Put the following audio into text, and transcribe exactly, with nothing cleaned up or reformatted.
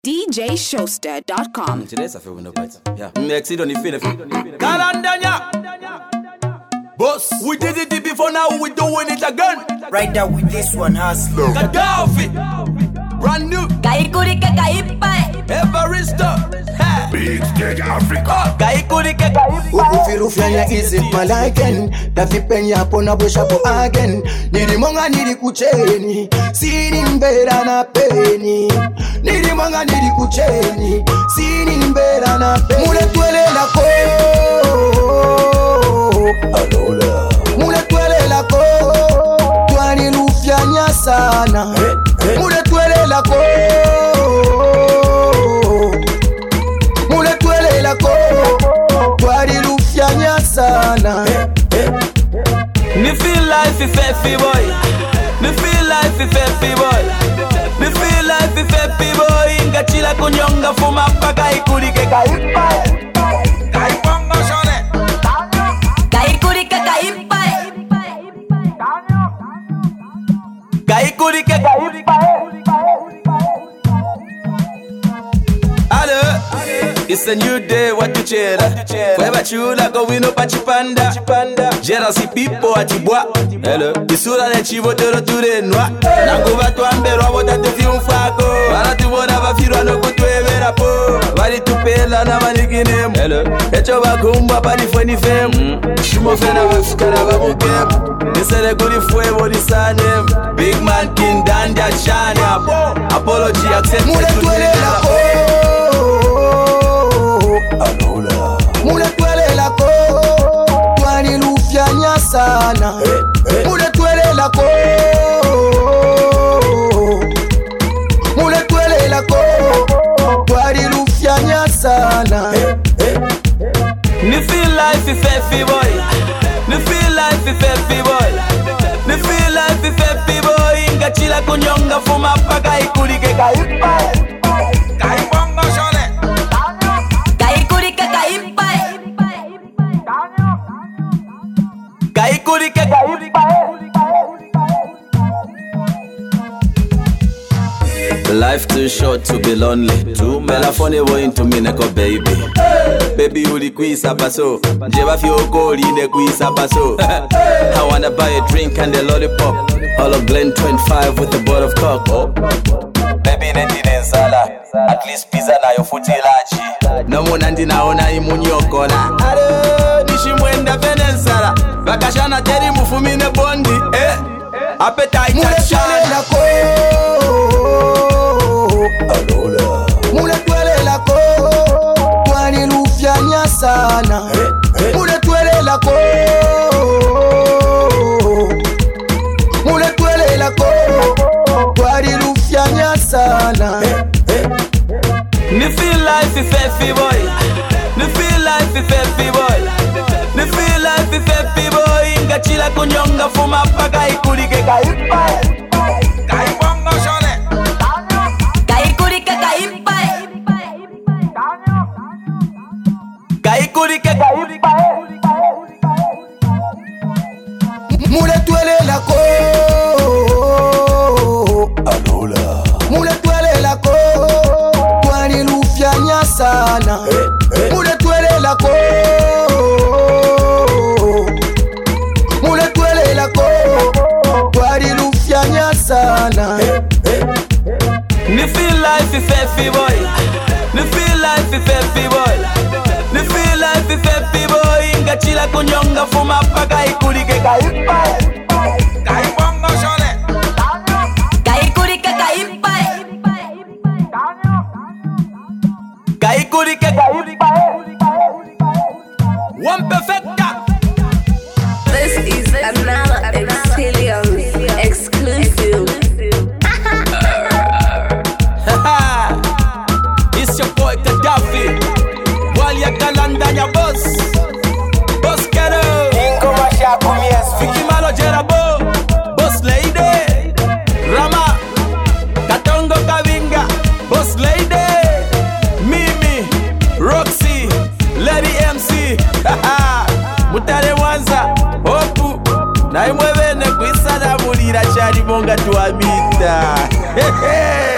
D J Showster dot com. Today's a few window bites. Yeah. Next, don't you feel it? Galandanya! Boss, we did it before, now we doing it again. Right now with this one, hustler. Gaddafi! Brand new! Kaikurike kaipai Everista! Big Stage Africa. Kaikurike kaipai Ufirufyanya is it malaken. Tafipenya pona busha po again. Nilimonga nilikucheni. Sini mbera na peni. Nilimonga nilikucheni. Sini mbera na peni. Mule tuele la ko. Alola. Mule tuele la ko. Tuani lufyanya sana. Mule tuele la ko. Mule tuele la ko. Tuani lufyanya sana. Me feel like a fair boy. Me feel like a fair boy. Me feel like a fair boy. Ngachila kunyonga fuma paka ikurike kaipai. Kaipongo shone. Kaikurike kaipai Kaikurike kaipai. Hello, it's a new day, what you cheer? Forever chula go wino pa chipanda. Jealousy people atibwa. Hello, isura ne chivo tero ture noa. Nango batu ambero abota te fi unfako. Para tu bona ba firo no kutuevera po. Bari tu pela na manikinem. Hello, echo ba kumba pa ni fweni fem. Shimo fena ba fukara ba bukem. Nisere guri fuevo di sanem. Big man king danja shania. Apology accept. Mule tuele la ko. Alola. Mule tuele la ko. Tuani lufyanya sana. Mule tuele la ko. Mule tuele la ko. Tuani lufyanya sana. Me feel like a fair boy. Me feel like a fair boy. Me feel like a fair boy. Ngachila kunyonga fuma paka ikurike kaipai. Kaipongo shone. Kaikurike kaipai Kaikurike kaipai. Life too short to be lonely. Too melafone wo into me neko baby. Baby uli kuisa baso. Jeba fi okori ne kuisa baso. I wanna buy a drink and a lollipop. All of blend twenty-five with a bottle of coke. Oh. Baby neti nensala. At least pizza na yo futi lachi. No mo nandi naona imunyoko na. Alo nishimwenda venensala. Bakashana teri mufumine bondi. Eh. Appetite Mule tuele la ko. Alola. Mule tuele la ko. Tuani lufyanya sana. Mule tuele la ko. Mule tuele la ko. Tuani lufyanya sana. Me feel like a fair boy. Me feel like a fair boy. Me feel like a fair boy. Ngachila kunyonga fuma paka ikurike kaipai. Kaipongo shone. Kaikurike kaipai Kaikurike kaipai. Mule tuele la ko. Alola. Mule tuele la ko. Tuani lufyanya sana. Mule tuele la ko. Mule tuele la ko. Tuani lufyanya sana. Me feel like a fair boy. Me feel like a fair boy. Me feel like a fair boy. Ngachila kunyonga fuma paka ikurike kaipai. Kaipongo shone. Kaikurike kaipai Kaikurike kaipai. One perfecta. This is another experience exclusive. It's your boy Gaddafi. Walia Galandanya boss. Boss Kero. Fiki Malo Jerabo. Boss Lady. Rama. Katongo Kavinga. Boss Lady. Mimi. Roxy. Lady M C. Mutare Mwanza. Hopu. Na imwevene kuisada mulira chari monga tuamita. Hehe.